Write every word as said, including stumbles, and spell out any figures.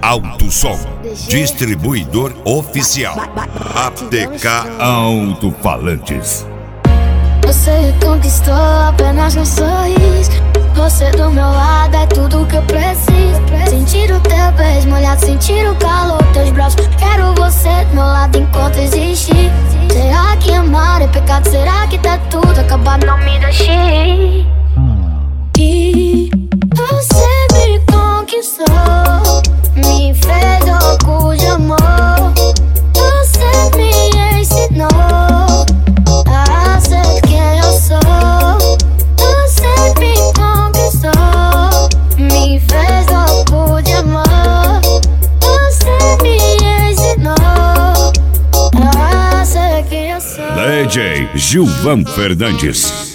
Alto Som, distribuidor oficial. A T K Alto-Falantes. Você conquistou apenas um sorriso. Você do meu lado é tudo que eu preciso. Sentir o teu beijo molhado, sentir o calor dos teus braços. Quero você do meu lado enquanto existir. Será que amar é pecado? Será que tá tudo acabado? Não me deixe. E você me conquistou, me fez louco de amor. Você me ensinou a ser quem eu sou. Você me conquistou, me fez louco de amor. Você me ensinou a ser quem eu sou. D J Gilvan Fernandes.